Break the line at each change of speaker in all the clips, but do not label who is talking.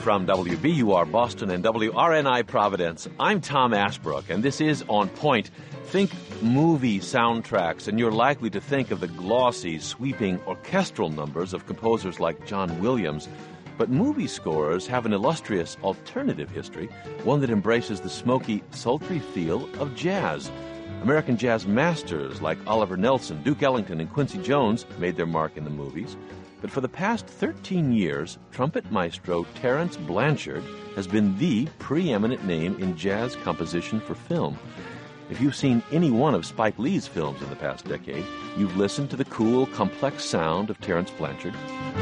From WBUR Boston and WRNI Providence, I'm Tom Ashbrook, and this is On Point. Think movie soundtracks, and you're likely to think of the glossy, sweeping orchestral numbers of composers like John Williams. But movie scorers have an illustrious alternative history, one that embraces the smoky, sultry feel of jazz. American jazz masters like Oliver Nelson, Duke Ellington, and Quincy Jones made their mark in the movies. But for the past 13 years, trumpet maestro Terence Blanchard has been the preeminent name in jazz composition for film. If you've seen any one of Spike Lee's films in the past decade, you've listened to the cool, complex sound of Terence Blanchard.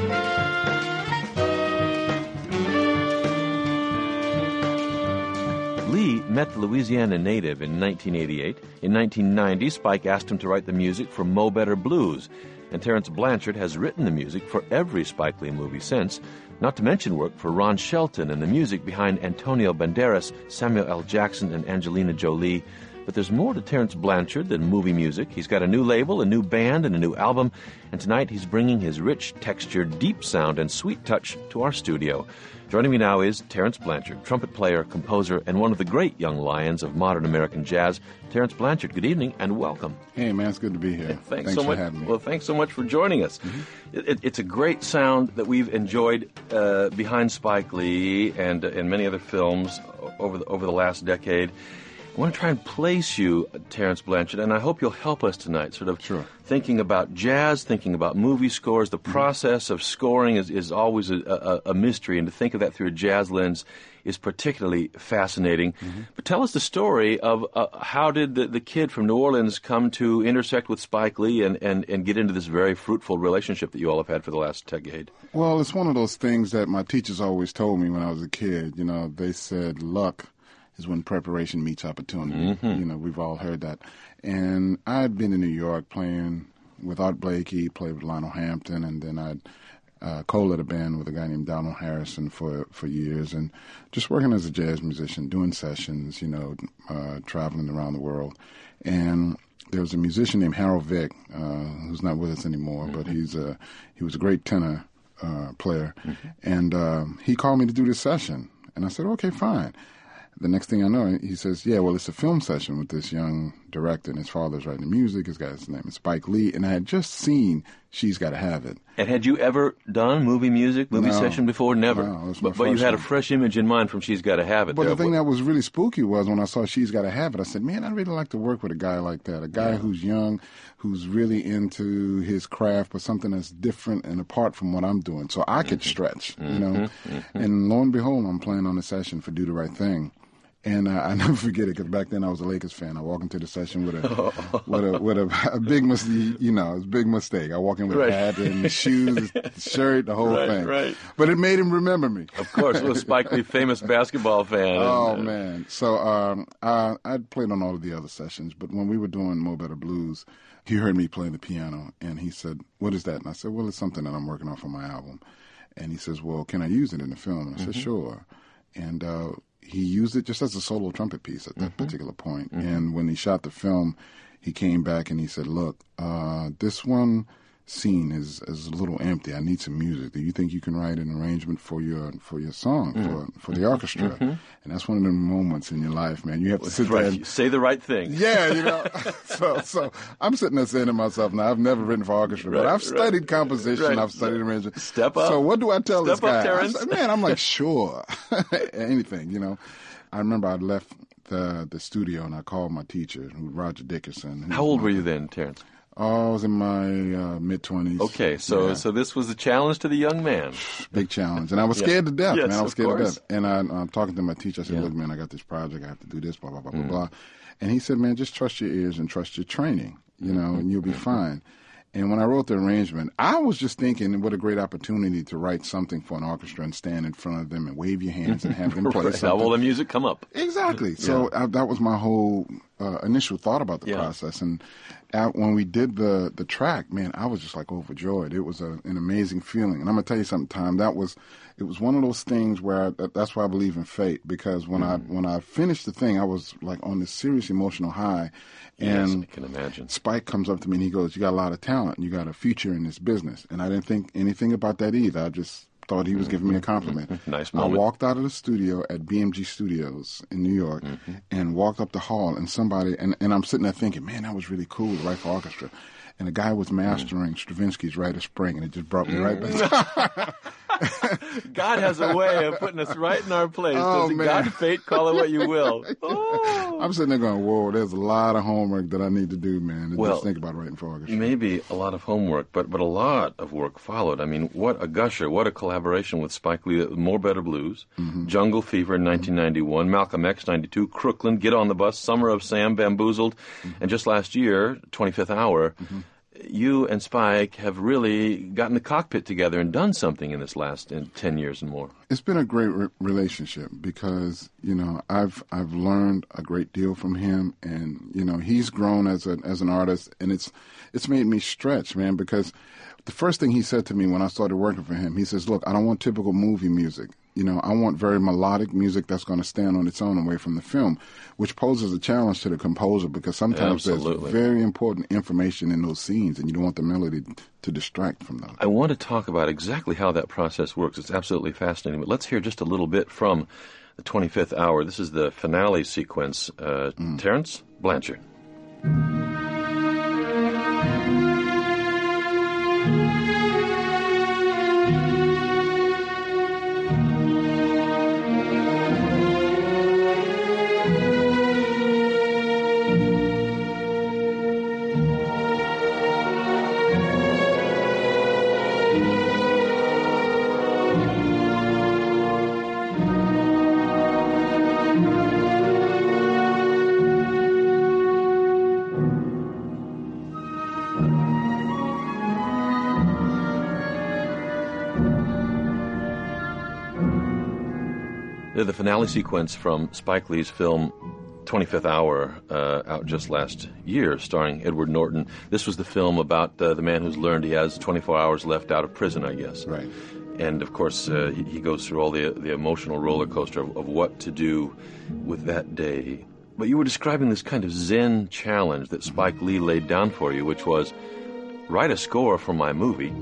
Lee met the Louisiana native in 1988. In 1990, Spike asked him to write the music for Mo Better Blues, and Terence Blanchard has written the music for every Spike Lee movie since, not to mention work for Ron Shelton and the music behind Antonio Banderas, Samuel L. Jackson, and Angelina Jolie. But there's more to Terence Blanchard than movie music. He's got a new label, a new band, and a new album, and tonight he's bringing his rich texture, deep sound, and sweet touch to our studio. Joining me now is Terence Blanchard, trumpet player, composer, and one of the great young lions of modern American jazz. Terence Blanchard, good evening and welcome.
Hey, man, it's good to be here.
Thanks
so
much
for having me.
Well, thanks so much for joining us. It's a great sound that we've enjoyed behind Spike Lee and many other films over the last decade. I want to try and place you, Terence Blanchard, and I hope you'll help us tonight, sort of thinking about jazz, thinking about movie scores. The process of scoring is always a mystery, and to think of that through a jazz lens is particularly fascinating. But tell us the story of how did the kid from New Orleans come to intersect with Spike Lee and get into this very fruitful relationship that you all have had for the last decade?
Well, it's one of those things that my teachers always told me when I was a kid. You know, they said luck is when preparation meets opportunity. You know, we've all heard that. And I had been in New York playing with Art Blakey, played with Lionel Hampton, and then I'd co-led a band with a guy named Donald Harrison for years, and just working as a jazz musician, doing sessions, you know, traveling around the world. And there was a musician named Harold Vick, who's not with us anymore, but he was a great tenor player. And he called me to do this session. And I said, okay, fine. The next thing I know, he says, yeah, well, it's a film session with this young director, and his father's writing the music. His guy's name is Spike Lee, and I had just seen She's Gotta Have It.
And had you ever done movie session before? Never.
No, it was my
but you
first
had a
one.
fresh image in mind from She's Gotta Have It.
But the thing that was really spooky was when I saw She's Gotta Have It, I said, man, I'd really like to work with a guy like that, a guy who's young, who's really into his craft, but something that's different and apart from what I'm doing, so I could stretch, you know. And lo and behold, I'm playing on the session for Do the Right Thing. And I never forget it, because back then I was a Lakers fan. I walk into the session with a big mistake. You know, it's a big mistake. I walk in with a hat and shoes, shirt, the whole thing.
Right.
But it made him remember me.
Of course, it was Spike Lee, famous basketball fan.
Oh, man. So I played on all of the other sessions, but when we were doing Mo Better Blues, he heard me playing the piano, and he said, what is that? And I said, well, it's something that I'm working on for my album. And he says, well, can I use it in the film? And I said, sure. And he used it just as a solo trumpet piece at that particular point. And when he shot the film, he came back and he said, look, this one scene is a little empty. I need some music. Do you think you can write an arrangement for your song, for the orchestra? And that's one of the moments in your life, man. You have to sit there and
say the right thing.
Yeah, you know. so I'm sitting there saying to myself, now, I've never written for orchestra, but I've studied composition, I've studied arrangement.
Step up.
So what do I tell this guy?
Terence.
I'm like, sure. Anything, you know. I remember I left the studio and I called my teacher, Roger Dickerson.
How old were you then, Terence?
Oh, I was in my mid-20s.
Okay, so this was a challenge to the young man.
Big challenge. And I was scared to death,
yes,
man. I was scared to
course.
death. And I'm talking to my teacher. I said, look, man, I got this project. I have to do this, blah, blah, blah, blah, blah. And he said, man, just trust your ears and trust your training, you know, and you'll be fine. And when I wrote the arrangement, I was just thinking what a great opportunity to write something for an orchestra and stand in front of them and wave your hands and have them play something.
How will the music come up?
Exactly. So that was my whole initial thought about the process. And when we did the track, man, I was just like overjoyed. It was an amazing feeling. And I'm going to tell you something, Tom, it was one of those things where that's why I believe in fate, because when I finished the thing, I was like on this serious emotional high. And
yes, I can imagine.
Spike comes up to me and he goes, you got a lot of talent. You got a future in this business. And I didn't think anything about that either. I just thought he was giving me a compliment.
Nice
I
moment.
walked out of the studio at BMG Studios in New York and walked up the hall, and somebody, and I'm sitting there thinking, man, that was really cool, the Rife Orchestra. And the guy was mastering Stravinsky's Rite of Spring, and it just brought me right back.
God has a way of putting us right in our place.
Oh,
Does it
man.
God, fate, call it what you will. Oh.
I'm sitting there going, whoa, there's a lot of homework that I need to do, man, and
Well,
just think about writing for orchestra.
Maybe a lot of homework, but a lot of work followed. I mean, what a gusher, what a collaboration with Spike Lee. More Better Blues, Jungle Fever in 1991, Malcolm X 92, Crooklyn, Get on the Bus, Summer of Sam, Bamboozled, and just last year, 25th Hour. You and Spike have really gotten the cockpit together and done something in this last 10 years and more.
It's been a great relationship because, you know, I've learned a great deal from him, and, you know, he's grown as an artist, and it's made me stretch, man, because the first thing he said to me when I started working for him, he says, look, I don't want typical movie music. You know, I want very melodic music that's going to stand on its own away from the film, which poses a challenge to the composer because sometimes
Absolutely.
there's very important information in those scenes, and you don't want the melody to distract from those.
I want to talk about exactly how that process works. It's absolutely fascinating. But let's hear just a little bit from the 25th Hour. This is the finale sequence. Terence Blanchard. The finale sequence from Spike Lee's film 25th Hour, out just last year, starring Edward Norton. This was the film about the man who's learned he has 24 hours left out of prison, I guess.
Right.
And, of course, he goes through all the emotional roller coaster of what to do with that day. But you were describing this kind of Zen challenge that Spike Lee laid down for you, which was write a score for my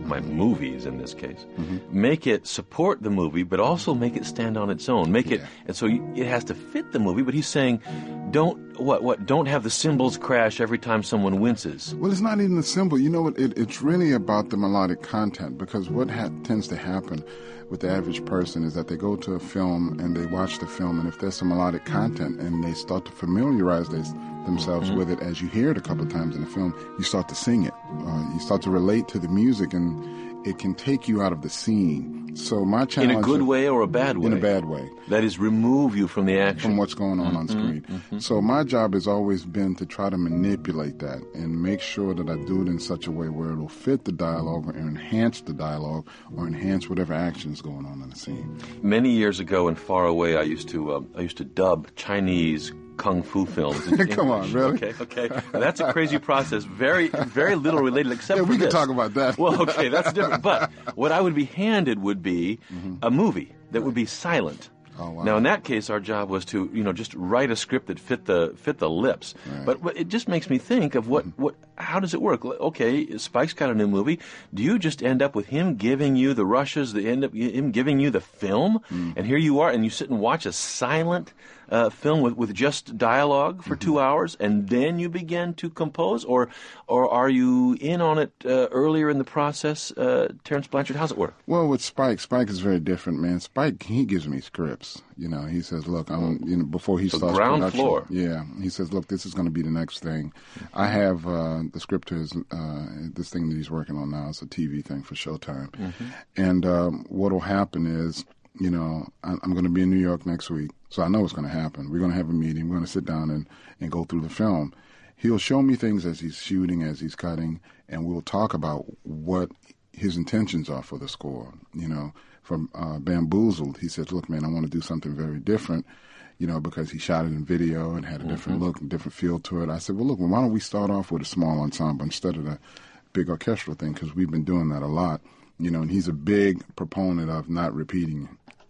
movies in this case. Make it support the movie, but also make it stand on its own. Make it, and so it has to fit the movie. But he's saying, don't have the cymbals crash every time someone winces.
Well, it's not even the symbol. You know what? It's really about the melodic content, because what tends to happen with the average person is that they go to a film and they watch the film, and if there's some melodic content and they start to familiarize themselves with it as you hear it a couple of times in the film, you start to sing it. You start to relate to the music, and it can take you out of the scene. So my challenge...
In a good way or a bad way?
In a bad way.
That is, remove you from the action.
From what's going on screen. So my job has always been to try to manipulate that and make sure that I do it in such a way where it'll fit the dialogue or enhance the dialogue or enhance whatever action is going on in the scene.
Many years ago and far away, I used to dub Chinese kung fu films.
Come on, really?
Okay. Now, that's a crazy process. Very, very little related, except for
we
this.
can talk about that.
Well, okay, that's different. But what I would be handed would be a movie that would be silent.
Oh, wow.
Now, in that case, our job was to, just write a script that fit the lips.
Right.
But it just makes me think of how does it work? Okay, Spike's got a new movie. Do you just end up with him giving you the rushes, him giving you the film, and here you are, and you sit and watch a silent film with just dialogue for 2 hours, and then you begin to compose, or are you in on it earlier in the process, Terence Blanchard? How's it work?
Well, with Spike is very different, man. Spike, he gives me scripts. He says, look, before he starts
ground
production,
floor.
Yeah, he says, look, this is going to be the next thing. I have the script to this thing that he's working on now. It's a TV thing for Showtime. And what will happen is, I'm going to be in New York next week, so I know what's going to happen. We're going to have a meeting. We're going to sit down and go through the film. He'll show me things as he's shooting, as he's cutting, and we'll talk about what his intentions are for the score. From Bamboozled, he said, look, man, I want to do something very different, because he shot it in video and had a different look and different feel to it. I said, well, look, why don't we start off with a small ensemble instead of the big orchestral thing, because we've been doing that a lot, and he's a big proponent of not repeating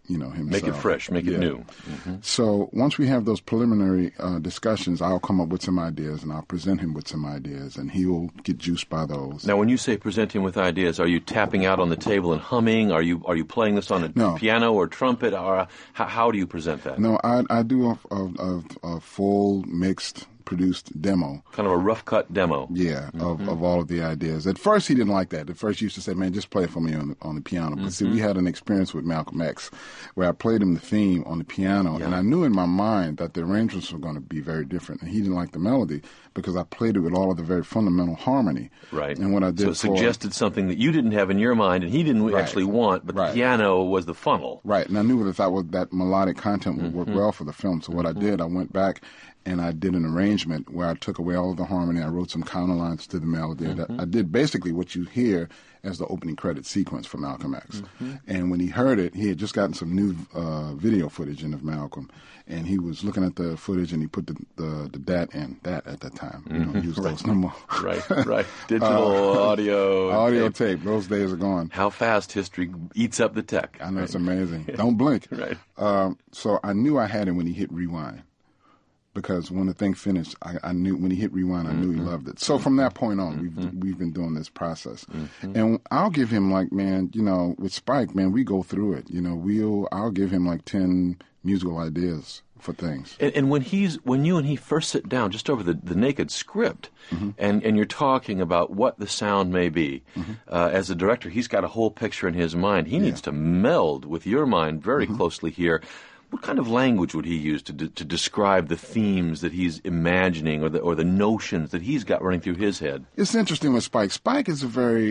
himself.
Make it fresh, make it new.
So once we have those preliminary discussions, I'll come up with some ideas, and I'll present him with some ideas, and he will get juiced by those.
Now, when you say present him with ideas, are you tapping out on the table and humming? Are you playing this on a piano or trumpet? Or how do you present that?
No, I do a full mixed produced demo.
Kind of a rough cut demo.
Yeah, of all of the ideas. At first, he didn't like that. At first, he used to say, man, just play it for me on the piano. But see, we had an experience with Malcolm X where I played him the theme on the piano, and I knew in my mind that the arrangements were going to be very different. And he didn't like the melody because I played it with all of the very fundamental harmony.
Right.
And what I did
so it suggested something that you didn't have in your mind and he didn't actually want, but the piano was the funnel.
Right. And I knew that melodic content would work well for the film. So what I did, I went back and I did an arrangement where I took away all of the harmony. I wrote some counterlines to the melody. I did basically what you hear as the opening credit sequence for Malcolm X. And when he heard it, he had just gotten some new video footage in of Malcolm. And he was looking at the footage, and he put the DAT in. DAT at that time. We don't use those no more.
Right. Digital audio
tape. Those days are gone.
How fast history eats up the tech.
I know, it's amazing. Don't blink.
Right.
So I knew I had him when he hit rewind. Because when the thing finished, I knew when he hit rewind, I knew he loved it. So from that point on, we've been doing this process, and I'll give him with Spike, man, we go through it. I'll give him 10 musical ideas for things.
And when you and he first sit down, just over the naked script, and you're talking about what the sound may be, as a director, he's got a whole picture in his mind. He needs to meld with your mind very closely here. What kind of language would he use to describe the themes that he's imagining or the notions that he's got running through his head?
It's interesting with Spike. Spike is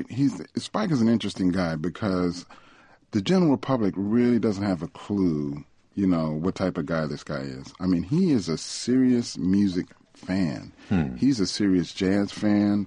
an interesting guy because the general public really doesn't have a clue, what type of guy this guy is. I mean, he is a serious music fan. He's a serious jazz fan.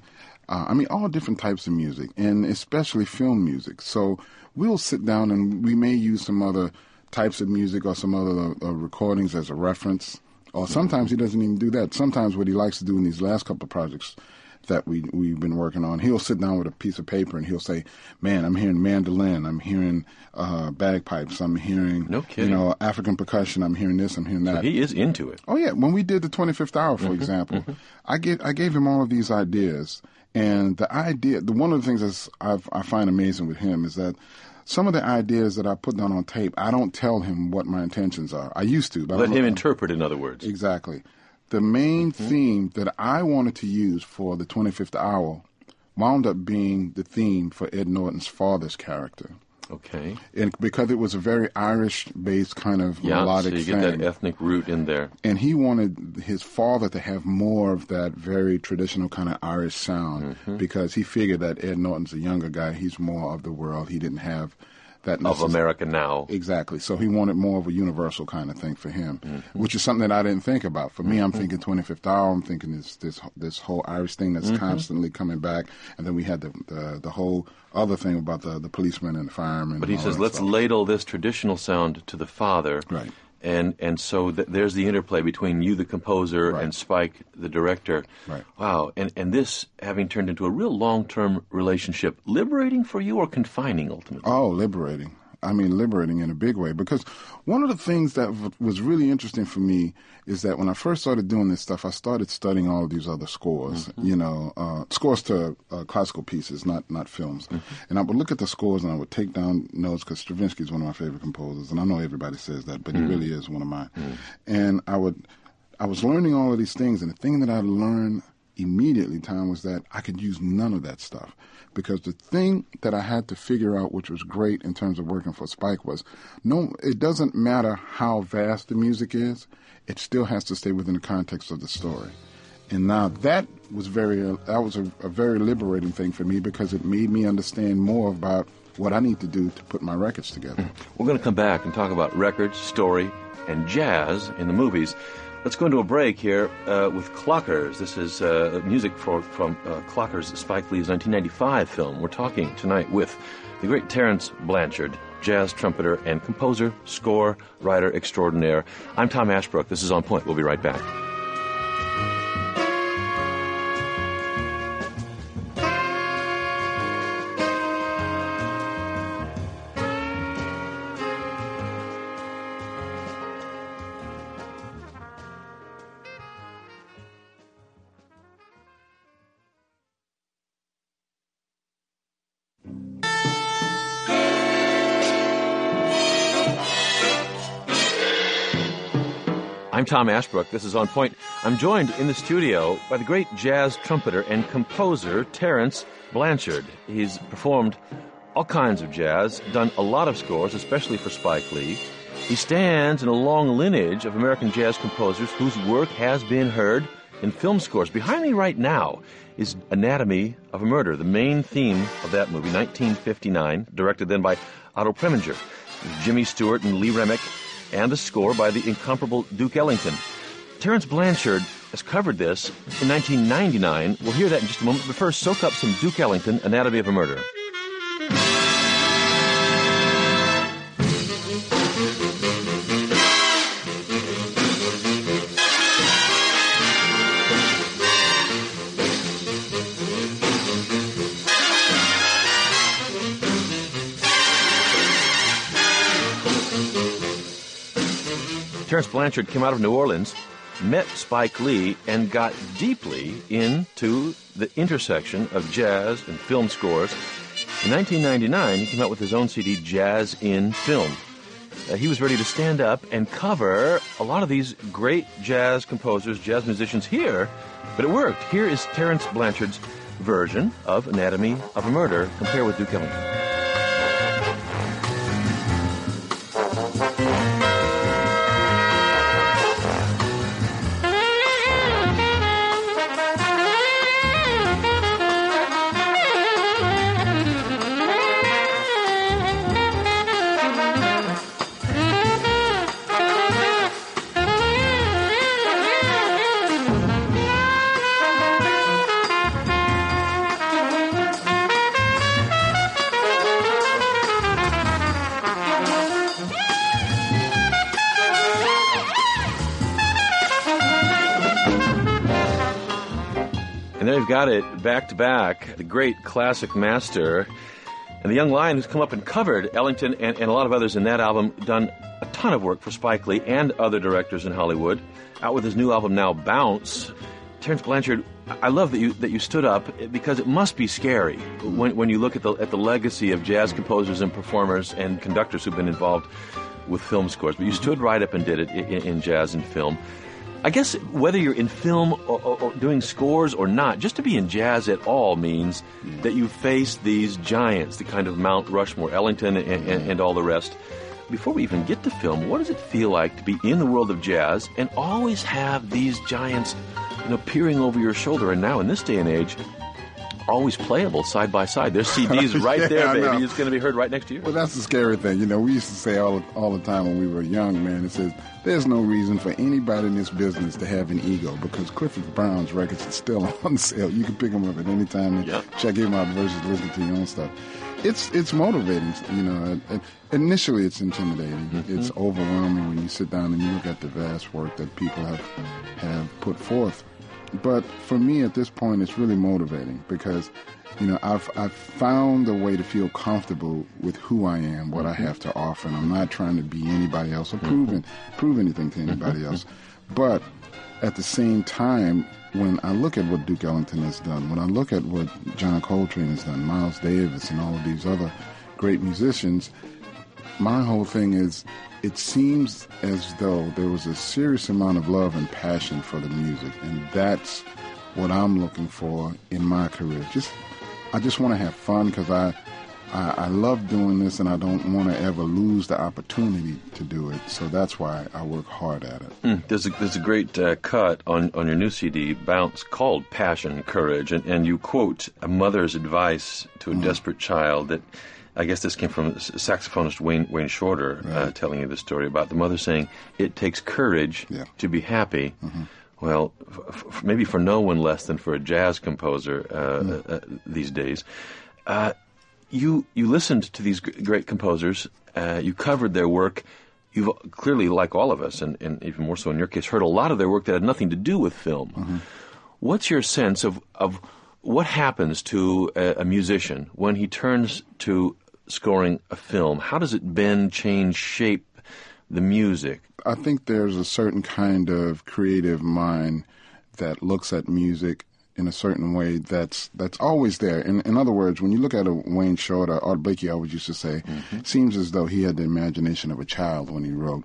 All different types of music, and especially film music. So we'll sit down and we may use some other types of music or some other recordings as a reference. Or sometimes he doesn't even do that. Sometimes what he likes to do in these last couple of projects that we've been working on, he'll sit down with a piece of paper and he'll say, man, I'm hearing mandolin, I'm hearing bagpipes, I'm hearing African percussion, I'm hearing this, I'm hearing that.
So he is into it.
Oh, yeah. When we did the 25th Hour, for example, I gave him all of these ideas. And one of the things that I find amazing with him is that some of the ideas that I put down on tape, I don't tell him what my intentions are. I used to. But
Let him interpret, in other words.
Exactly. The main theme that I wanted to use for the 25th Hour wound up being the theme for Ed Norton's father's character.
Okay.
And because it was a very Irish-based kind of melodic thing.
So you get that ethnic root in there.
And he wanted his father to have more of that very traditional kind of Irish sound because he figured that Ed Norton's a younger guy. He's more of the world. He didn't have that
of America now.
Exactly. So he wanted more of a universal kind of thing for him, which is something that I didn't think about. For me, I'm thinking 25th Hour. I'm thinking this whole Irish thing that's constantly coming back. And then we had the whole other thing about the policemen and the firemen.
But he says, let's ladle this traditional sound to the father.
Right.
And so there's the interplay between you, the composer, and Spike, the director.
Right.
Wow. And this having turned into a real long-term relationship, liberating for you or confining ultimately?
Oh, liberating. Liberating in a big way. Because one of the things that was really interesting for me is that when I first started doing this stuff, I started studying all of these other scores, scores to classical pieces, not films. And I would look at the scores and I would take down notes because Stravinsky is one of my favorite composers. And I know everybody says that, but he really is one of mine. And I was learning all of these things. And the thing that I learned immediately, Tom, was that I could use none of that stuff. Because the thing that I had to figure out, which was great in terms of working for Spike, was it doesn't matter how vast the music is, it still has to stay within the context of the story. And now that was a very liberating thing for me because it made me understand more about what I need to do to put my records together.
We're going to come back and talk about records, story, and jazz in the movies. Let's go into a break here with Clockers. This is music from Clockers, Spike Lee's 1995 film. We're talking tonight with the great Terence Blanchard, jazz trumpeter and composer, score, writer extraordinaire. I'm Tom Ashbrook. This is On Point. We'll be right back. I'm Tom Ashbrook. This is On Point. I'm joined in the studio by the great jazz trumpeter and composer Terence Blanchard. He's performed all kinds of jazz, done a lot of scores, especially for Spike Lee. He stands in a long lineage of American jazz composers whose work has been heard in film scores. Behind me right now is Anatomy of a Murder, the main theme of that movie, 1959, directed then by Otto Preminger, Jimmy Stewart and Lee Remick, and the score by the incomparable Duke Ellington. Terence Blanchard has covered this in 1999. We'll hear that in just a moment, but first, soak up some Duke Ellington, Anatomy of a Murder. Terence Blanchard came out of New Orleans, met Spike Lee, and got deeply into the intersection of jazz and film scores. In 1999, he came out with his own CD, Jazz in Film. He was ready to stand up and cover a lot of these great jazz composers, jazz musicians here, but it worked. Here is Terence Blanchard's version of Anatomy of a Murder. Compare with Duke Ellington. And there you've got it, back to back, the great classic master, and the young lion who's come up and covered Ellington and a lot of others in that album, done a ton of work for Spike Lee and other directors in Hollywood, out with his new album now, Bounce. Terence Blanchard, I love that you stood up, because it must be scary when you look at the legacy of jazz composers and performers and conductors who've been involved with film scores. But you stood right up and did it in jazz and film. I guess whether you're in film or doing scores or not, just to be in jazz at all means that you face these giants, the kind of Mount Rushmore, Ellington and all the rest. Before we even get to film, what does it feel like to be in the world of jazz and always have these giants, peering over your shoulder? And now, in this day and age, always playable side by side. There's CDs right there, baby. It's going to be heard right next to you.
Well, that's the scary thing. We used to say all the time when we were young, man, it says, there's no reason for anybody in this business to have an ego, because Clifford Brown's records are still on sale. You can pick them up at any time and check him out versus listen to your own stuff. It's motivating, Initially, it's intimidating. Mm-hmm. It's overwhelming when you sit down and you look at the vast work that people have put forth. But for me, at this point, it's really motivating because, I've found a way to feel comfortable with who I am, what I have to offer, and I'm not trying to be anybody else or prove anything to anybody else. But at the same time, when I look at what Duke Ellington has done, when I look at what John Coltrane has done, Miles Davis, and all of these other great musicians, my whole thing is, it seems as though there was a serious amount of love and passion for the music, and that's what I'm looking for in my career. I just want to have fun because I love doing this, and I don't want to ever lose the opportunity to do it. So that's why I work hard at it.
There's a great cut on your new CD, Bounce, called Passion, Courage, and you quote a mother's advice to a desperate child that, I guess this came from saxophonist Wayne Shorter telling you the story about the mother saying, it takes courage to be happy. Mm-hmm. Well, maybe for no one less than for a jazz composer these days. You listened to these great composers. You covered their work. You've clearly, like all of us, and even more so in your case, heard a lot of their work that had nothing to do with film. Mm-hmm. What's your sense of what happens to a musician when he turns to scoring a film? How does it bend, change, shape the music?
I think there's a certain kind of creative mind that looks at music in a certain way that's always there. In other words, when you look at a Wayne Shorter, Art Blakey always used to say, it seems as though he had the imagination of a child when he wrote.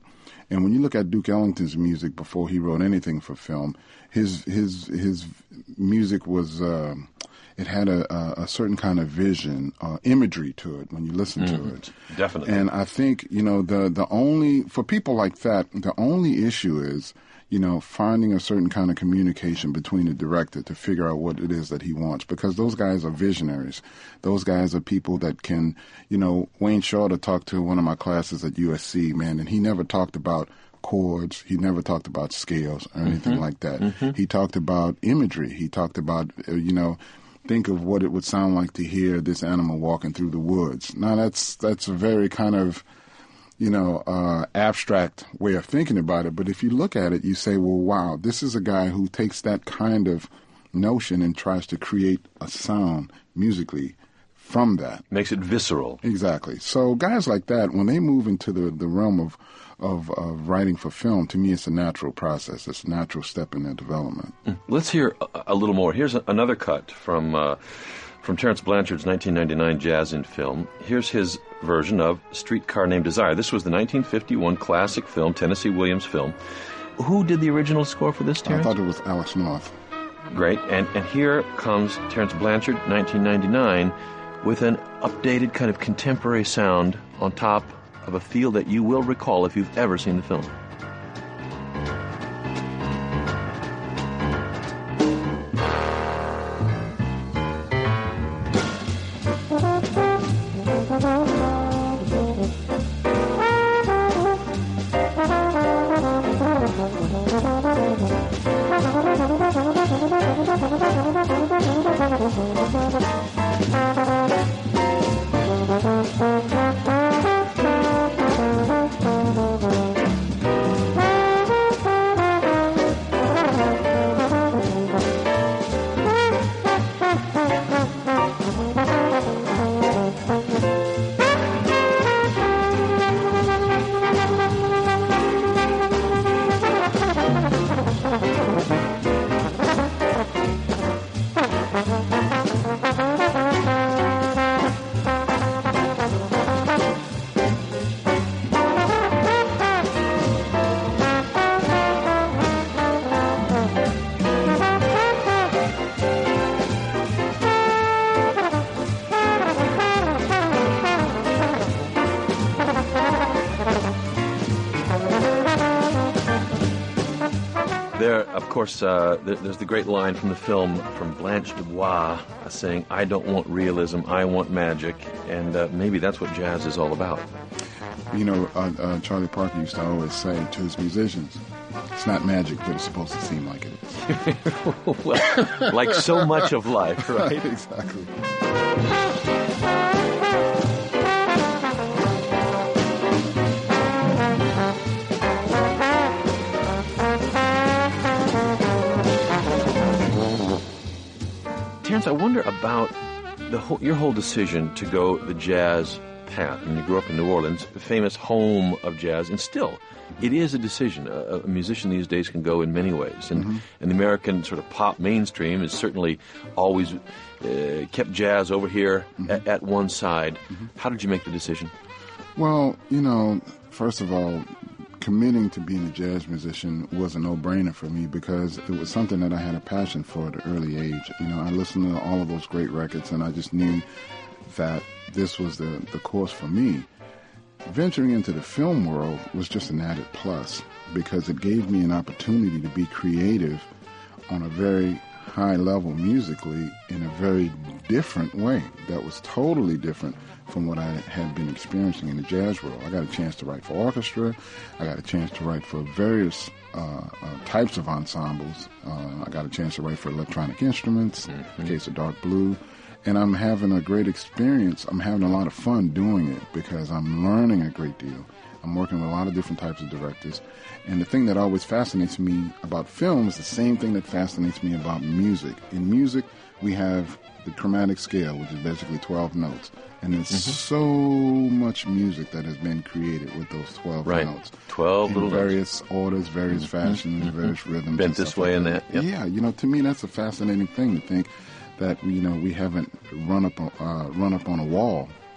And when you look at Duke Ellington's music before he wrote anything for film, his music was it had a certain kind of vision, imagery to it when you listen to it.
Definitely.
And I think, the only, for people like that, the only issue is, finding a certain kind of communication between the director to figure out what it is that he wants. Because those guys are visionaries. Those guys are people that can, Wayne Shorter talked to one of my classes at USC, man, and he never talked about chords. He never talked about scales or anything like that. He talked about imagery. He talked about, think of what it would sound like to hear this animal walking through the woods. Now, that's a very kind of, abstract way of thinking about it. But if you look at it, you say, well, wow, this is a guy who takes that kind of notion and tries to create a sound musically from that.
Makes it visceral.
Exactly. So guys like that, when they move into the realm of writing for film, to me, it's a natural process. It's a natural step in their development.
Let's hear a little more. Here's another cut from Terence Blanchard's 1999 Jazz in Film. Here's his version of Streetcar Named Desire. This was the 1951 classic film, Tennessee Williams film. Who did the original score for this, Terence?
I thought it was Alex North.
Great. And here comes Terence Blanchard, 1999, with an updated kind of contemporary sound on top of a feel that you will recall if you've ever seen the film. Of course, there's the great line from the film from Blanche Dubois saying, "I don't want realism, I want magic," and maybe that's what jazz is all about.
Charlie Parker used to always say to his musicians, it's not magic, but it's supposed to seem like it is.
Well, like so much of life, right?
Exactly.
Terence, I wonder about your whole decision to go the jazz path. I mean, you grew up in New Orleans, the famous home of jazz, and still, it is a decision. A musician these days can go in many ways, and the American sort of pop mainstream has certainly always kept jazz over here at one side. How did you make the decision?
Well, first of all, committing to being a jazz musician was a no-brainer for me because it was something that I had a passion for at an early age. I listened to all of those great records, and I just knew that this was the course for me. Venturing into the film world was just an added plus because it gave me an opportunity to be creative on a very high level musically in a very different way that was totally different from what I had been experiencing in the jazz world. I got a chance to write for orchestra. I got a chance to write for various types of ensembles. I got a chance to write for electronic instruments, in the case of Dark Blue. And I'm having a great experience. I'm having a lot of fun doing it because I'm learning a great deal. I'm working with a lot of different types of directors. And the thing that always fascinates me about film is the same thing that fascinates me about music. In music, we have the chromatic scale, which is basically 12 notes. And there's so much music that has been created with those 12 notes.
12 little
various orders, various fashions, various rhythms.
Bent this way and that. Yep.
Yeah, to me that's a fascinating thing to think that we haven't run up on a wall,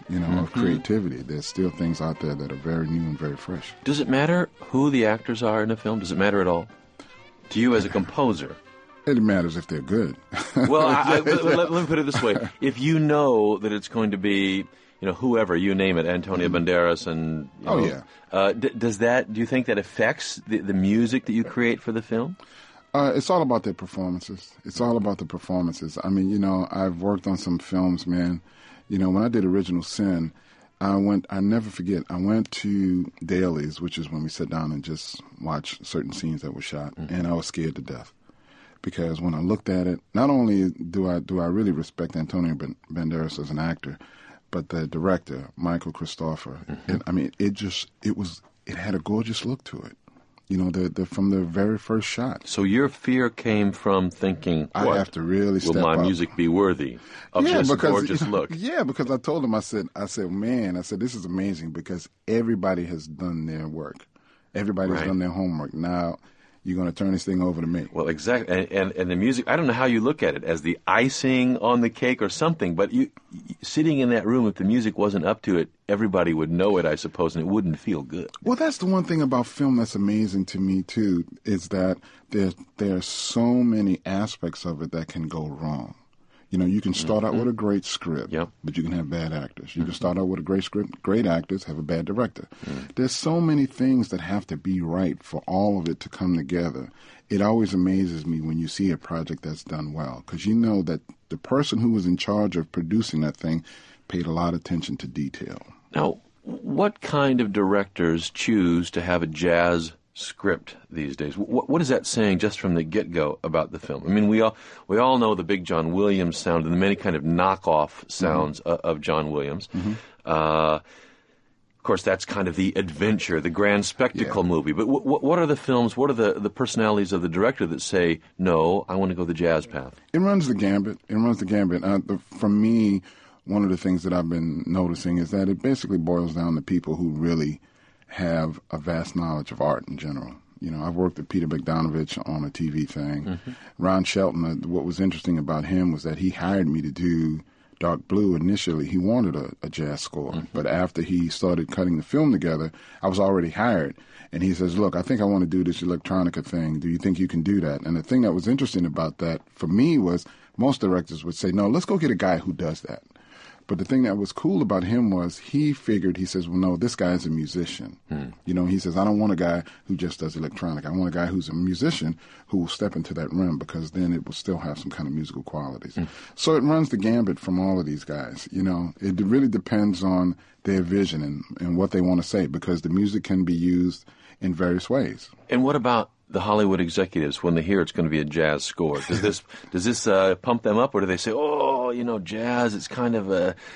of creativity. There's still things out there that are very new and very fresh.
Does it matter who the actors are in a film? Does it matter at all to you as a composer?
It matters if they're good.
Well, let me put it this way. If you know that it's going to be, whoever, you name it, Antonio Banderas and... do you think that affects the music that you create for the film?
It's all about their performances. It's all about the performances. I mean, I've worked on some films, man. When I did Original Sin, I never forget, I went to dailies, which is when we sit down and just watch certain scenes that were shot, and I was scared to death. Because when I looked at it, not only do I really respect Antonio Banderas as an actor, but the director, Michael Christopher, it had a gorgeous look to it. From the very first shot.
So your fear came from thinking,
I have to really step up.
Will my music be worthy of this gorgeous look?
Yeah, because I told him, I said, man, this is amazing because everybody has done their work. Everybody's done their homework. Now, you're going to turn this thing over to me.
Well, exactly. And the music, I don't know how you look at it, as the icing on the cake or something, but you sitting in that room, if the music wasn't up to it, everybody would know it, I suppose, and it wouldn't feel good.
Well, that's the one thing about film that's amazing to me, too, is that there are so many aspects of it that can go wrong. You can start out with a great script, but you can have bad actors. You can start out with a great script, great actors, have a bad director. There's so many things that have to be right for all of it to come together. It always amazes me when you see a project that's done well, because you know that the person who was in charge of producing that thing paid a lot of attention to detail.
Now, what kind of directors choose to have a jazz script these days? What is that saying just from the get-go about the film? I mean, we all know the big John Williams sound and the many kind of knockoff sounds of John Williams. Of course, that's kind of the adventure, the grand spectacle movie. But what are the films, what are the personalities of the director that say, no, I want to go the jazz path?
It runs the gambit. For me, one of the things that I've been noticing is that it basically boils down to people who really have a vast knowledge of art in general. I've worked with Peter Bogdanovich on a TV thing. Ron Shelton, what was interesting about him was that he hired me to do Dark Blue. Initially, he wanted a jazz score, but after he started cutting the film together, I was already hired. And he says, look, I think I want to do this electronica thing. Do you think you can do that? And the thing that was interesting about that for me was most directors would say, no, let's go get a guy who does that. But the thing that was cool about him was he says, well, no, this guy is a musician. He says, I don't want a guy who just does electronic. I want a guy who's a musician who will step into that realm because then it will still have some kind of musical qualities. So it runs the gambit from all of these guys. It really depends on their vision and what they want to say because the music can be used in various ways.
And what about the Hollywood executives when they hear it's going to be a jazz score? Does this pump them up, or do they say, oh, jazz, it's kind of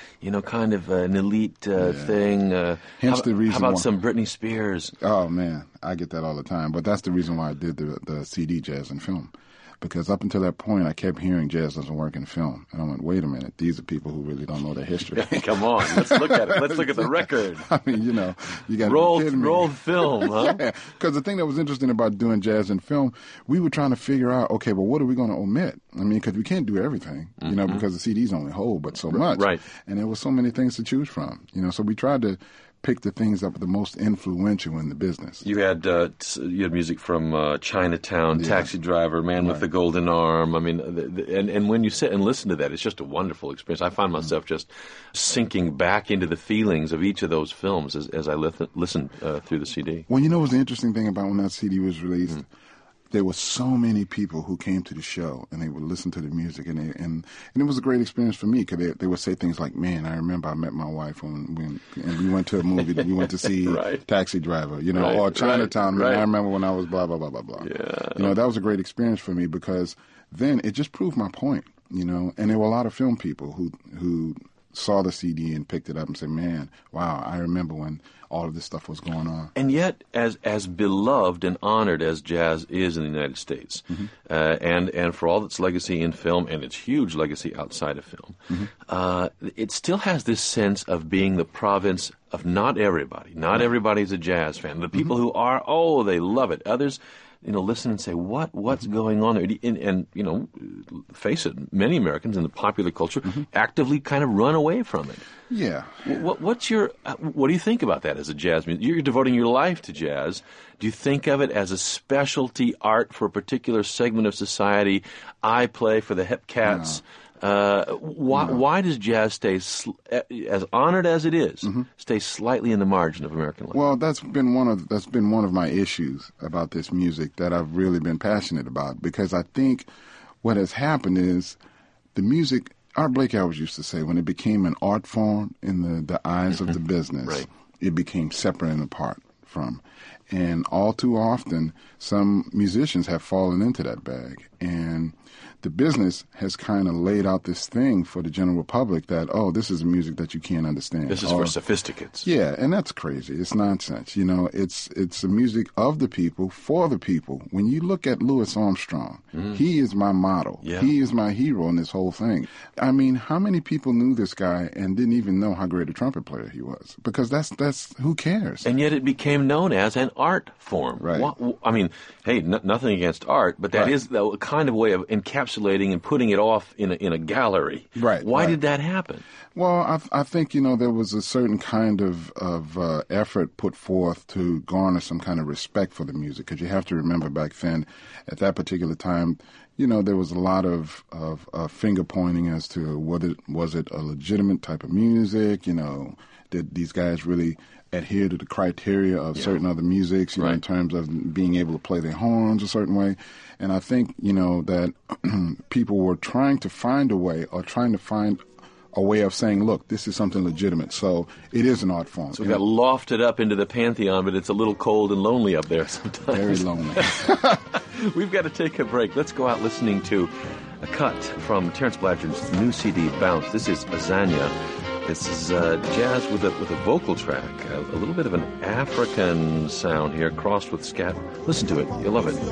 an elite thing.
Hence the reason.
How about some Britney Spears?
Oh man, I get that all the time. But that's the reason why I did the CD Jazz and Film. Because up until that point, I kept hearing jazz doesn't work in film. And I went, wait a minute, these are people who really don't know their history.
Come on, let's look at it. Let's look at the record.
I mean, you got to
roll film, huh?
Yeah, because the thing that was interesting about doing jazz and film, we were trying to figure out, okay, but what are we going to omit? I mean, because we can't do everything, because the CDs only hold but so much.
Right.
And there were so many things to choose from, so we tried to pick the things that were the most influential in the business.
You had music from Chinatown, Taxi Driver, Man with the Golden Arm. I mean, and when you sit and listen to that, it's just a wonderful experience. I find myself just sinking back into the feelings of each of those films as I listen through the CD.
Well, what's the interesting thing about when that CD was released? There were so many people who came to the show and they would listen to the music and it was a great experience for me because they would say things like, man, I remember I met my wife and we went to a movie that we went to see Taxi Driver, or Chinatown. I remember when I was blah, blah, blah, blah, blah.
Yeah.
That was a great experience for me because then it just proved my point, and there were a lot of film people who saw the CD and picked it up and said, man, wow, I remember when all of this stuff was going on.
And yet, as beloved and honored as jazz is in the United States, and for all its legacy in film and its huge legacy outside of film, it still has this sense of being the province of not everybody. Not everybody's a jazz fan. The people who are, they love it. Others, listen and say, what's going on there? And face it, many Americans in the popular culture actively kind of run away from it.
Yeah.
What do you think about that as a jazz musician? You're devoting your life to jazz. Do you think of it as a specialty art for a particular segment of society? I play for the hip cats. Why does jazz stay, as honored as it is, stay slightly in the margin of American life?
Well, that's been one of my issues about this music that I've really been passionate about, because I think what has happened is the music. Art Blakey always used to say, when it became an art form in the eyes of the business,
right,
it became separate and apart from. And all too often, some musicians have fallen into that bag. And the business has kind of laid out this thing for the general public that, oh, this is music that you can't understand.
This is for sophisticates.
Yeah, and that's crazy. It's nonsense. It's the music of the people, for the people. When you look at Louis Armstrong, he is my model.
Yeah.
He is my hero in this whole thing. I mean, how many people knew this guy and didn't even know how great a trumpet player he was? Because that's who cares?
And yet it became known as an art form.
Right.
I mean, hey, nothing against art, but that is the kind of way of encapsulating and putting it off in a gallery.
Right.
Why did that happen?
Well, I think, there was a certain kind of effort put forth to garner some kind of respect for the music, because you have to remember back then, at that particular time, there was a lot of finger pointing as to was it a legitimate type of music? Did these guys really adhere to the criteria of certain other musics, in terms of being able to play their horns a certain way? And I think, that people were trying to find a way of saying, look, this is something legitimate. So it is an art form.
So we got lofted up into the pantheon, but it's a little cold and lonely up there sometimes.
Very lonely.
We've got to take a break. Let's go out listening to a cut from Terence Blanchard's new CD, Bounce. This is Azania. This is jazz with a vocal track, a little bit of an African sound here, crossed with scat. Listen to it. You'll love it.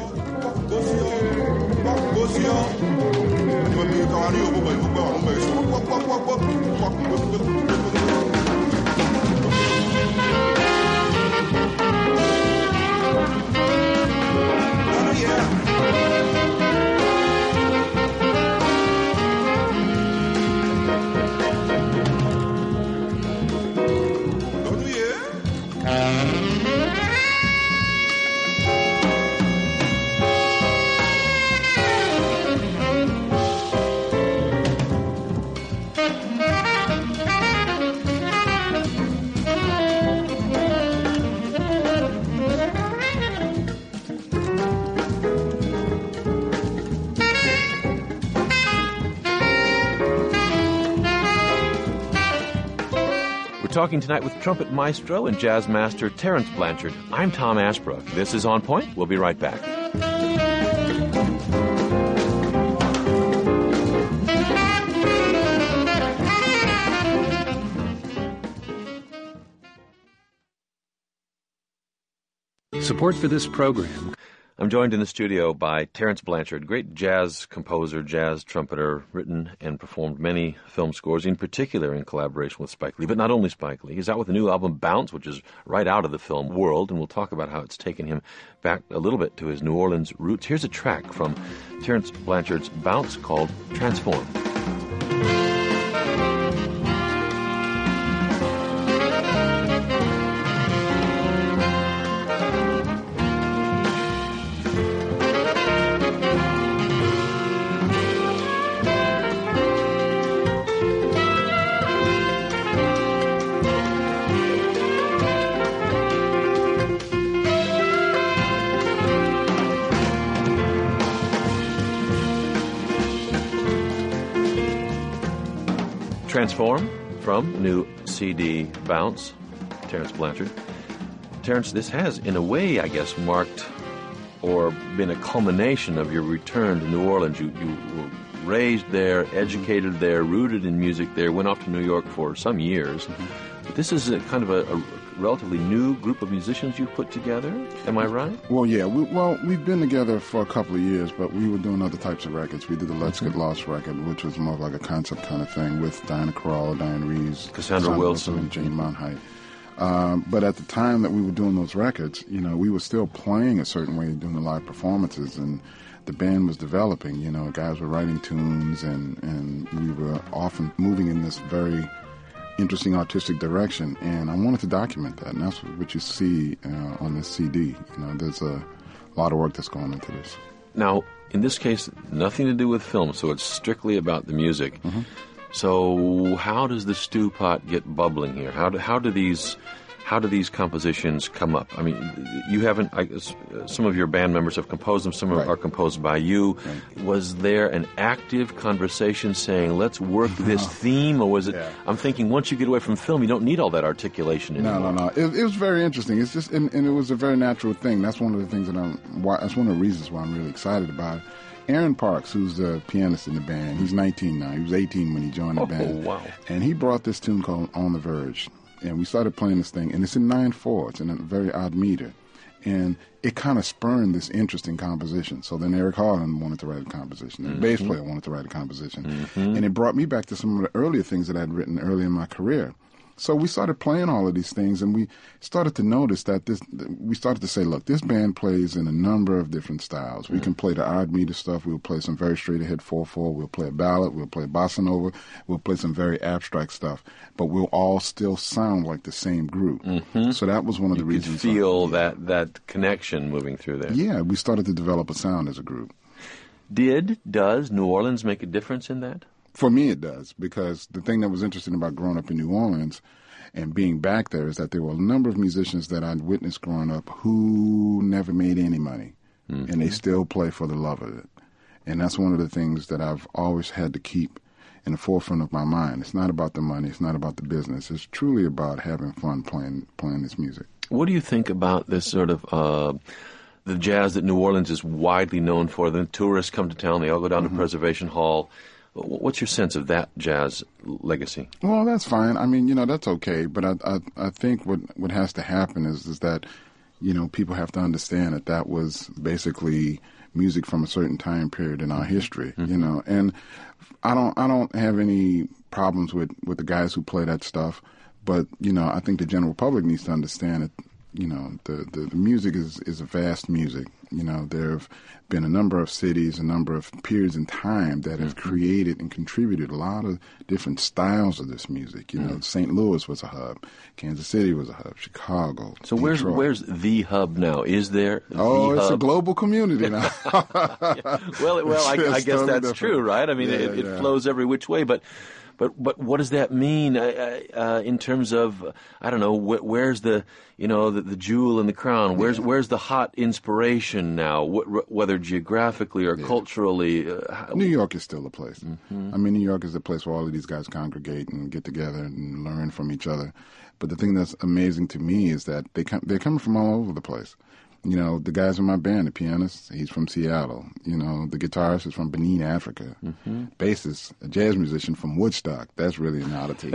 Talking tonight with trumpet maestro and jazz master Terence Blanchard. I'm Tom Ashbrook. This is On Point. We'll be right back.
Support for this program.
I'm joined in the studio by Terence Blanchard, great jazz composer, jazz trumpeter, written and performed many film scores, in particular in collaboration with Spike Lee, but not only Spike Lee. He's out with a new album, Bounce, which is right out of the film world, and we'll talk about how it's taken him back a little bit to his New Orleans roots. Here's a track from Terence Blanchard's Bounce called Transform. Transform from new CD Bounce, Terence Blanchard. Terence, this has, in a way, I guess, marked or been a culmination of your return to New Orleans. You were raised there, educated there, rooted in music there, went off to New York for some years. But this is a kind of a relatively new group of musicians you've put together. Am I right?
Well, yeah. We've been together for a couple of years, but we were doing other types of records. We did the Let's Get Lost record, which was more like a concept kind of thing with Diana Krall, Diane Reeves,
Cassandra Wilson,
and Jane Monheit. But at the time that we were doing those records, you know, we were still playing a certain way, doing the live performances, and the band was developing. You know, guys were writing tunes, and we were often moving in this very interesting artistic direction. And I wanted to document that, and that's what you see on this CD. You know, there's a lot of work that's going into this.
Now, in this case, nothing to do with film, so it's strictly about the music. Mm-hmm. So how does the stew pot get bubbling here? How do these compositions come up? I mean, you haven't. Some of your band members have composed them. Some are composed by you. Right. Was there an active conversation saying, "Let's work this theme," or was it? Yeah. I'm thinking once you get away from film, you don't need all that articulation anymore.
No. It was very interesting. It's just, and it was a very natural thing. That's one of the things that's one of the reasons why I'm really excited about it. Aaron Parks, who's the pianist in the band, he's 19 now. He was 18 when he joined the band.
Oh, wow.
And he brought this tune called On the Verge. And we started playing this thing, and it's in 9/4. It's in a very odd meter. And it kind of spurned this interesting composition. So then Eric Harlan wanted to write a composition. The bass player wanted to write a composition. Mm-hmm. And it brought me back to some of the earlier things that I'd written early in my career. So we started playing all of these things, and we started to notice that we started to say, look, this band plays in a number of different styles. We can play the odd meter stuff. We'll play some very straight-ahead 4/4. We'll play a ballad. We'll play bossa nova. We'll play some very abstract stuff. But we'll all still sound like the same group. Mm-hmm. So that was one of the reasons.
You could feel that connection moving through there.
Yeah, we started to develop a sound as a group.
Does New Orleans make a difference in that?
For me, it does, because the thing that was interesting about growing up in New Orleans and being back there is that there were a number of musicians that I'd witnessed growing up who never made any money, and they still play for the love of it. And that's one of the things that I've always had to keep in the forefront of my mind. It's not about the money. It's not about the business. It's truly about having fun playing this music.
What do you think about this sort of the jazz that New Orleans is widely known for? The tourists come to town. They all go down to Preservation Hall. What's your sense of that jazz legacy?
Well, that's fine. I mean, you know, that's okay. But I think what has to happen is that, you know, people have to understand that was basically music from a certain time period in our history, you know. And I don't have any problems with the guys who play that stuff. But, you know, I think the general public needs to understand that, you know, the music is a vast music. You know, there have been a number of cities, a number of periods in time that have created and contributed a lot of different styles of this music. You know, St. Louis was a hub, Kansas City was a hub, Chicago.
So where's the hub now? Is there?
It's a global community now.
Yeah. Well, I guess totally that's different. True, right? I mean, it flows every which way, but what does that mean in terms of, I don't know, where's the jewel in the crown? Where's the hot inspiration now, whether geographically or culturally?
New York is still a place. I mean, New York is a place where all of these guys congregate and get together and learn from each other. But the thing that's amazing to me is that they're coming from all over the place. You know, the guys in my band, the pianist, he's from Seattle. You know, the guitarist is from Benin, Africa. Bassist, a jazz musician from Woodstock. That's really an oddity.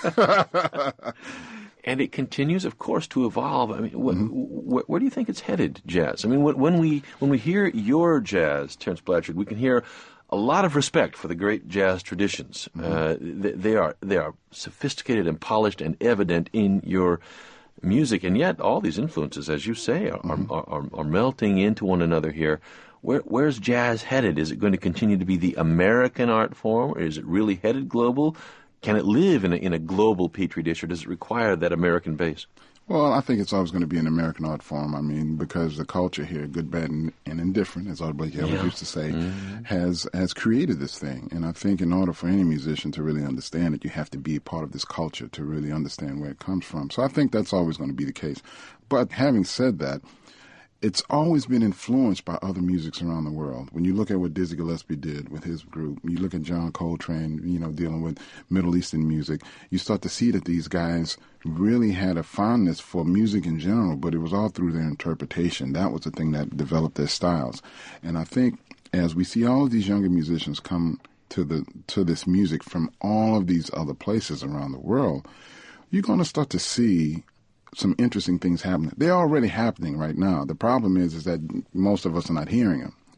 And it continues, of course, to evolve. I mean, where do you think it's headed, jazz? I mean, when we hear your jazz, Terence Blanchard, we can hear a lot of respect for the great jazz traditions. They are sophisticated and polished and evident in your music, and yet all these influences, as you say, are melting into one another here. Where's jazz headed? Is it going to continue to be the American art form, or is it really headed global? Can it live in a global petri dish, or does it require that American base?
Well, I think it's always going to be an American art form. I mean, because the culture here, good, bad, and indifferent, as Art Blakey used to say, has created this thing. And I think in order for any musician to really understand it, you have to be a part of this culture to really understand where it comes from. So I think that's always going to be the case. But having said that, it's always been influenced by other musics around the world. When you look at what Dizzy Gillespie did with his group, you look at John Coltrane, you know, dealing with Middle Eastern music, you start to see that these guys really had a fondness for music in general, but it was all through their interpretation. That was the thing that developed their styles. And I think as we see all of these younger musicians come to this music from all of these other places around the world, you're going to start to see some interesting things happening. They're already happening right now. The problem is that most of us are not hearing them.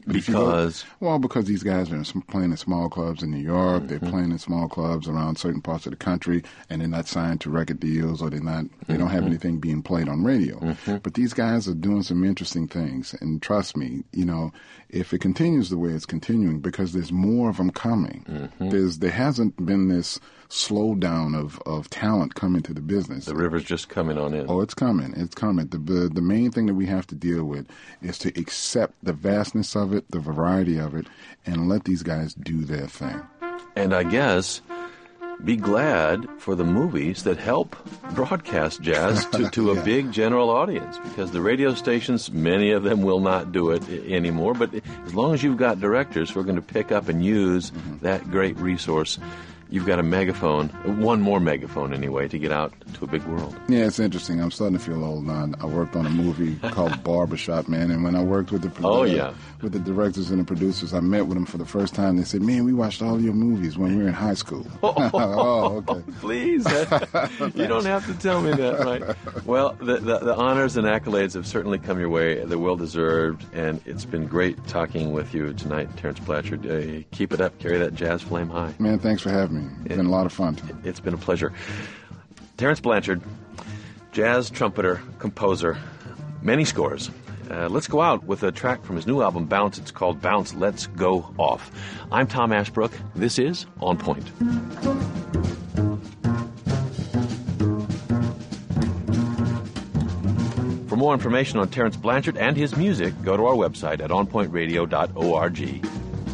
Because?
Well, because these guys are playing in small clubs in New York. They're playing in small clubs around certain parts of the country, and they're not signed to record deals, or they don't have anything being played on radio. But these guys are doing some interesting things, and trust me, if it continues the way it's continuing, because there's more of them coming. There hasn't been this slowdown of talent coming to the business.
The river's just coming on in.
Oh, it's coming. It's coming. The main thing that we have to deal with is to accept the vastness of it, the variety of it, and let these guys do their thing.
And I guess be glad for the movies that help broadcast jazz to a big general audience, because the radio stations, many of them will not do it anymore. But as long as you've got directors who are going to pick up and use that great resource, you've got a megaphone, one more megaphone anyway, to get out to a big world.
Yeah, it's interesting. I'm starting to feel old now. I worked on a movie called Barbershop, man, and when I worked with the directors and the producers, I met with them for the first time. They said, "Man, we watched all your movies when we were in high school." Oh, okay.
Please. You don't have to tell me that, right? Well, the honors and accolades have certainly come your way. They're well-deserved, and it's been great talking with you tonight, Terence Blanchard. Keep it up. Carry that jazz flame high.
Man, thanks for having me. It's been a lot of fun.
It's been a pleasure. Terence Blanchard, jazz trumpeter, composer, many scores. Let's go out with a track from his new album, Bounce. It's called Bounce, Let's Go Off. I'm Tom Ashbrook. This is On Point. For more information on Terence Blanchard and his music, go to our website at onpointradio.org.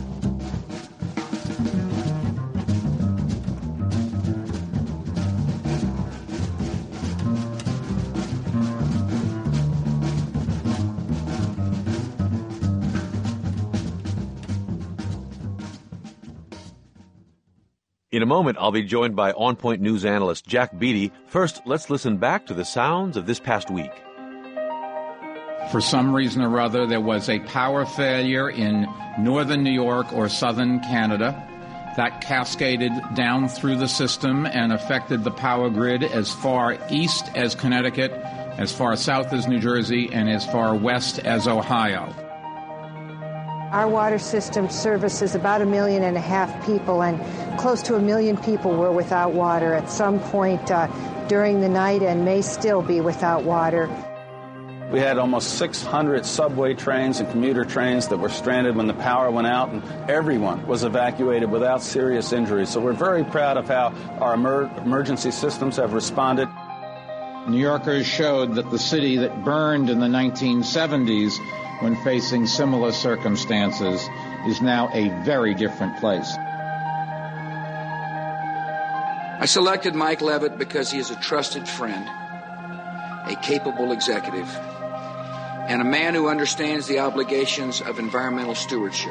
In a moment, I'll be joined by On Point News analyst Jack Beatty. First, let's listen back to the sounds of this past week.
For some reason or other, there was a power failure in northern New York or southern Canada that cascaded down through the system and affected the power grid as far east as Connecticut, as far south as New Jersey, and as far west as Ohio.
Our water system services about 1.5 million people, and close to 1 million people were without water at some point during the night and may still be without water.
We had almost 600 subway trains and commuter trains that were stranded when the power went out, and everyone was evacuated without serious injuries. So we're very proud of how our emergency systems have responded.
New Yorkers showed that the city that burned in the 1970s when facing similar circumstances is now a very different place.
I selected Mike Levitt because he is a trusted friend, a capable executive, and a man who understands the obligations of environmental stewardship.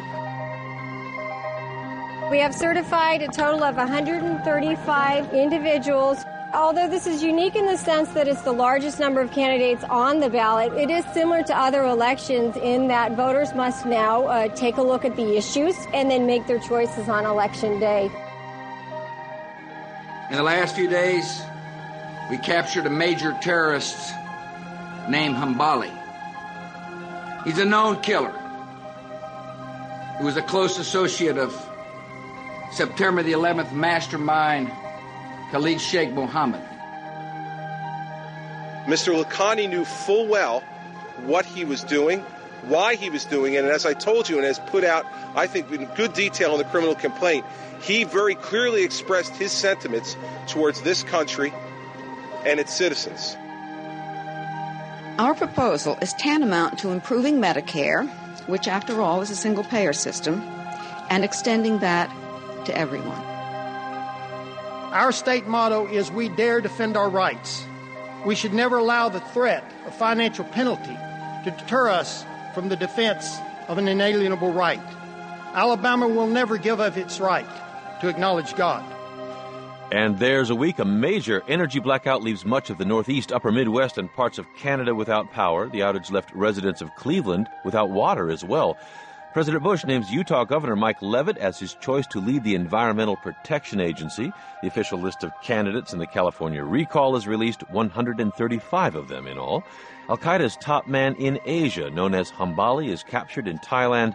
We have certified a total of 135 individuals. Although this is unique in the sense that it's the largest number of candidates on the ballot, it is similar to other elections in that voters must now take a look at the issues and then make their choices on Election Day.
In the last few days, we captured a major terrorist named Hambali. He's a known killer. He was a close associate of September the 11th mastermind Khalid Sheikh Mohammed.
Mr. Lakhani knew full well what he was doing, why he was doing it, and as I told you and as put out, I think, in good detail in the criminal complaint, he very clearly expressed his sentiments towards this country and its citizens.
Our proposal is tantamount to improving Medicare, which after all is a single-payer system, and extending that to everyone.
Our state motto is, "We dare defend our rights." We should never allow the threat of financial penalty to deter us from the defense of an inalienable right. Alabama will never give up its right to acknowledge God.
And there's a week. A major energy blackout leaves much of the Northeast, upper Midwest, and parts of Canada without power. The outage left residents of Cleveland without water as well. President Bush names Utah Governor Mike Levitt as his choice to lead the Environmental Protection Agency. The official list of candidates in the California recall is released, 135 of them in all. Al-Qaeda's top man in Asia, known as Hambali, is captured in Thailand.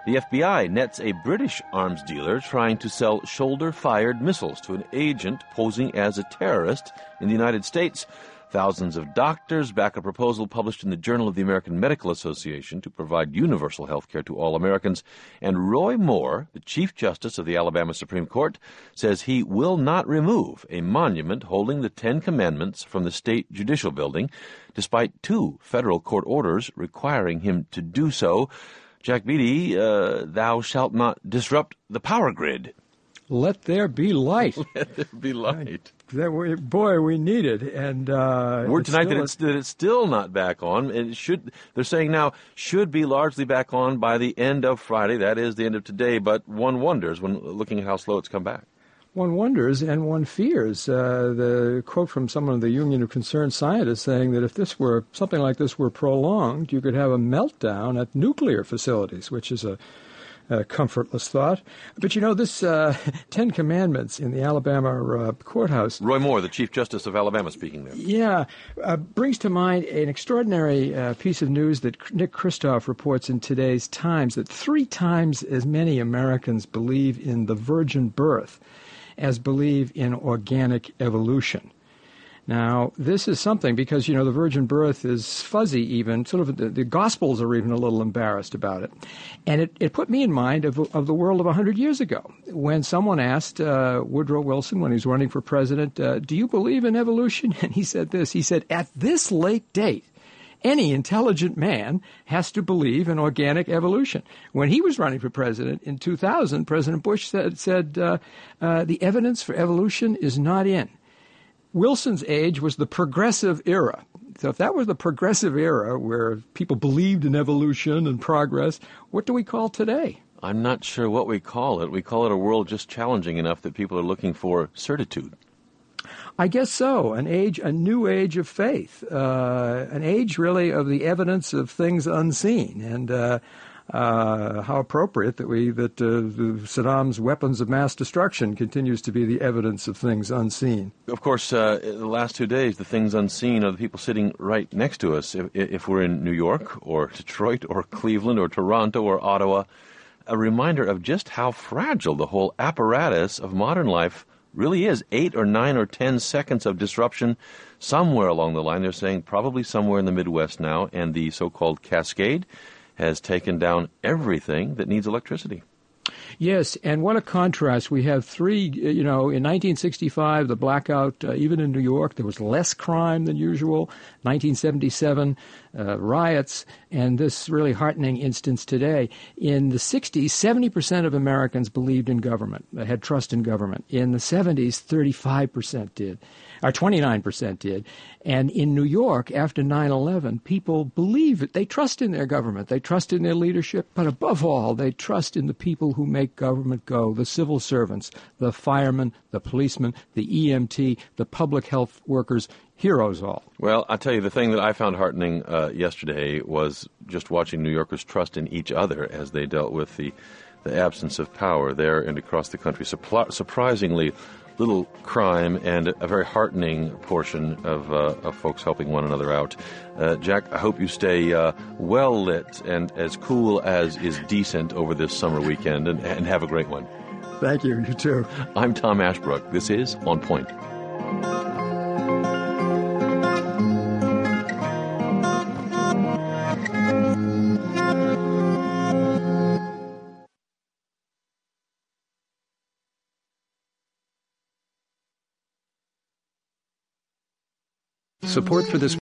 The FBI nets a British arms dealer trying to sell shoulder-fired missiles to an agent posing as a terrorist in the United States. Thousands of doctors back a proposal published in the Journal of the American Medical Association to provide universal health care to all Americans. And Roy Moore, the Chief Justice of the Alabama Supreme Court, says he will not remove a monument holding the Ten Commandments from the state judicial building, despite 2 federal court orders requiring him to do so. Jack Beatty, thou shalt not disrupt the power grid.
Let there be light.
Let there be light.
Boy, we need it. And
word tonight that it's still not back on. They're saying now should be largely back on by the end of Friday. That is the end of today. But one wonders when looking at how slow it's come back.
One wonders and one fears. The quote from someone of the Union of Concerned Scientists saying that if something like this were prolonged, you could have a meltdown at nuclear facilities, which is a comfortless thought. But this 10 Commandments in the Alabama courthouse.
Roy Moore, the Chief Justice of Alabama, speaking there.
Yeah, brings to mind an extraordinary piece of news that Nick Kristof reports in today's Times, that 3 times as many Americans believe in the virgin birth as believe in organic evolution. Now, this is something because, the virgin birth is fuzzy even. Sort of the Gospels are even a little embarrassed about it. And it put me in mind of the world of 100 years ago when someone asked Woodrow Wilson when he was running for president, do you believe in evolution? And he said this. He said, at this late date, any intelligent man has to believe in organic evolution. When he was running for president in 2000, President Bush said the evidence for evolution is not in. Wilson's age was the progressive era. So if that was the progressive era where people believed in evolution and progress, what do we call today?
I'm not sure what we call it. We call it a world just challenging enough that people are looking for certitude.
I guess so. A new age of faith, an age really of the evidence of things unseen, and how appropriate that Saddam's weapons of mass destruction continues to be the evidence of things unseen.
Of course, the last 2 days, the things unseen are the people sitting right next to us. If we're in New York or Detroit or Cleveland or Toronto or Ottawa, a reminder of just how fragile the whole apparatus of modern life really is. 8 or 9 or 10 seconds of disruption somewhere along the line. They're saying probably somewhere in the Midwest now, and the so-called cascade has taken down everything that needs electricity.
Yes, and what a contrast. We have 3, in 1965, the blackout, even in New York, there was less crime than usual. 1977, riots, and this really heartening instance today. In the 60s, 70% of Americans believed in government, had trust in government. In the 70s, 35% did, or 29% did. And in New York, after 9/11, people believe it. They trust in their government. They trust in their leadership. But above all, they trust in the people who make government go, the civil servants, the firemen, the policemen, the EMT, the public health workers, heroes all.
Well, I'll tell you, the thing that I found heartening yesterday was just watching New Yorkers trust in each other as they dealt with the absence of power there and across the country. Surprisingly little crime and a very heartening portion of folks helping one another out. Jack, I hope you stay well lit and as cool as is decent over this summer weekend, and have a great one.
Thank you. You too.
I'm Tom Ashbrook. This is On Point.
Support for this